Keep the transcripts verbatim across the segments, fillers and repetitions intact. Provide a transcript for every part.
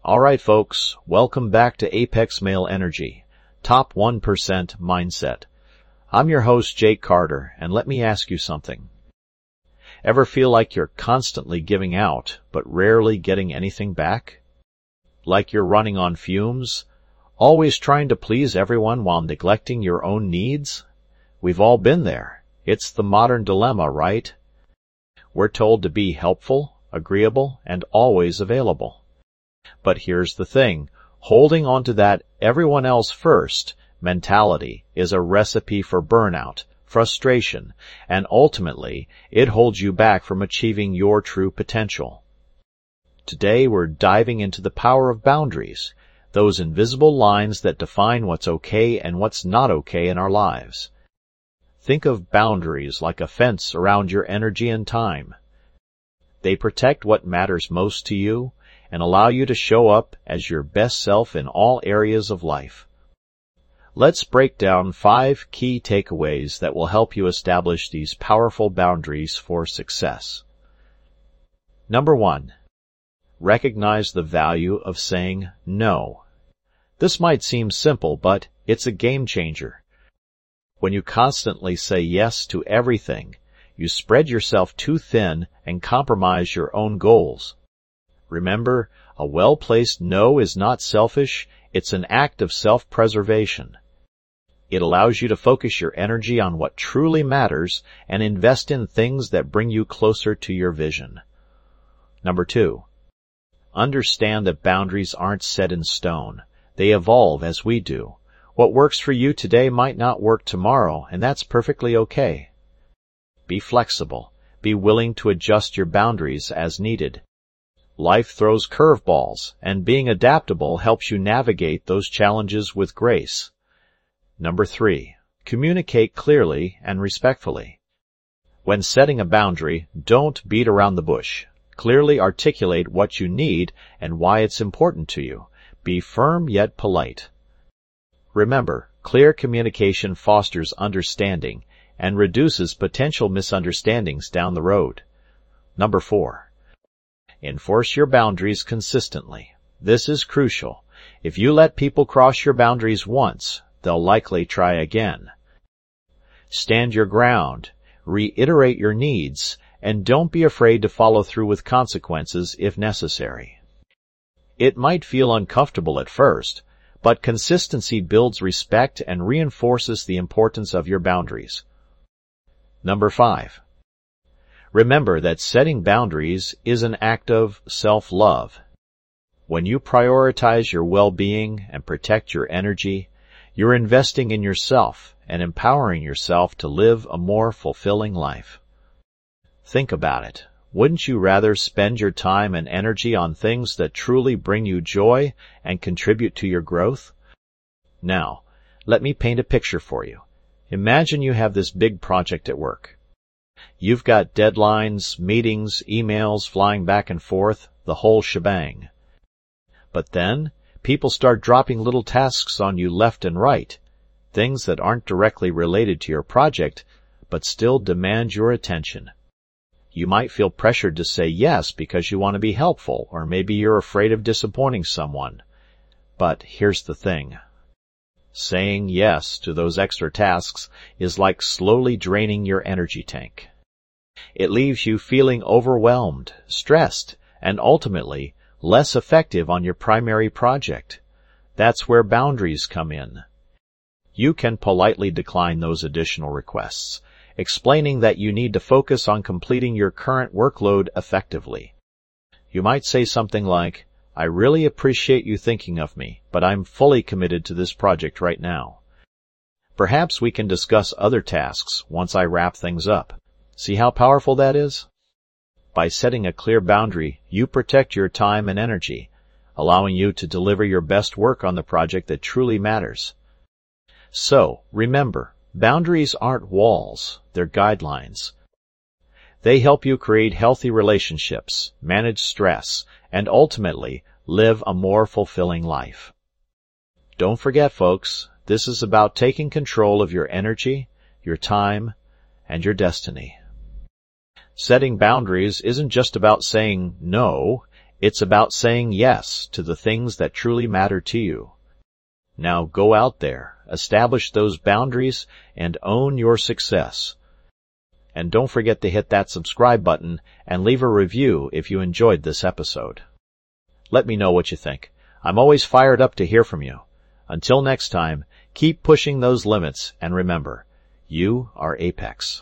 All right, folks, welcome back to Apex Male Energy, Top one percent Mindset. I'm your host, Jake Carter, and let me ask you something. Ever feel like you're constantly giving out, but rarely getting anything back? Like you're running on fumes? Always trying to please everyone while neglecting your own needs? We've all been there. It's the modern dilemma, right? We're told to be helpful, agreeable, and always available. But here's the thing, holding on to that everyone else first mentality is a recipe for burnout, frustration, and ultimately, it holds you back from achieving your true potential. Today we're diving into the power of boundaries, those invisible lines that define what's okay and what's not okay in our lives. Think of boundaries like a fence around your energy and time. They protect what matters most to you and allow you to show up as your best self in all areas of life. Let's break down five key takeaways that will help you establish these powerful boundaries for success. Number one, recognize the value of saying no. This might seem simple, but it's a game changer. When you constantly say yes to everything, you spread yourself too thin and compromise your own goals. Remember, a well-placed no is not selfish, it's an act of self-preservation. It allows you to focus your energy on what truly matters and invest in things that bring you closer to your vision. Number two, understand that boundaries aren't set in stone. They evolve as we do. What works for you today might not work tomorrow, and that's perfectly okay. Be flexible. Be willing to adjust your boundaries as needed. Life throws curveballs, and being adaptable helps you navigate those challenges with grace. Number three, communicate clearly and respectfully. When setting a boundary, don't beat around the bush. Clearly articulate what you need and why it's important to you. Be firm yet polite. Remember, clear communication fosters understanding and reduces potential misunderstandings down the road. Number four, enforce your boundaries consistently. This is crucial. If you let people cross your boundaries once, they'll likely try again. Stand your ground, reiterate your needs, and don't be afraid to follow through with consequences if necessary. It might feel uncomfortable at first, but consistency builds respect and reinforces the importance of your boundaries. Number five, remember that setting boundaries is an act of self-love. When you prioritize your well-being and protect your energy, you're investing in yourself and empowering yourself to live a more fulfilling life. Think about it. Wouldn't you rather spend your time and energy on things that truly bring you joy and contribute to your growth? Now, let me paint a picture for you. Imagine you have this big project at work. You've got deadlines, meetings, emails flying back and forth, the whole shebang. But then, people start dropping little tasks on you left and right, things that aren't directly related to your project, but still demand your attention. You might feel pressured to say yes because you want to be helpful, or maybe you're afraid of disappointing someone. But here's the thing. Saying yes to those extra tasks is like slowly draining your energy tank. It leaves you feeling overwhelmed, stressed, and ultimately less effective on your primary project. That's where boundaries come in. You can politely decline those additional requests, explaining that you need to focus on completing your current workload effectively. You might say something like, I really appreciate you thinking of me, but I'm fully committed to this project right now. Perhaps we can discuss other tasks once I wrap things up. See how powerful that is? By setting a clear boundary, you protect your time and energy, allowing you to deliver your best work on the project that truly matters. So, remember, boundaries aren't walls, they're guidelines. They help you create healthy relationships, manage stress, and ultimately live a more fulfilling life. Don't forget, folks, this is about taking control of your energy, your time, and your destiny. Setting boundaries isn't just about saying no, It's about saying yes to the things that truly matter to you. Now go out there, establish those boundaries, and own your success. And don't forget to hit that subscribe button and leave a review if you enjoyed this episode. Let me know what you think. I'm always fired up to hear from you. Until next time, keep pushing those limits, and remember, you are Apex.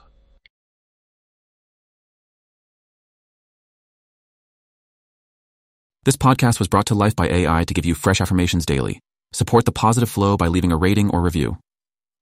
This podcast was brought to life by A I to give you fresh affirmations daily. Support the positive flow by leaving a rating or review.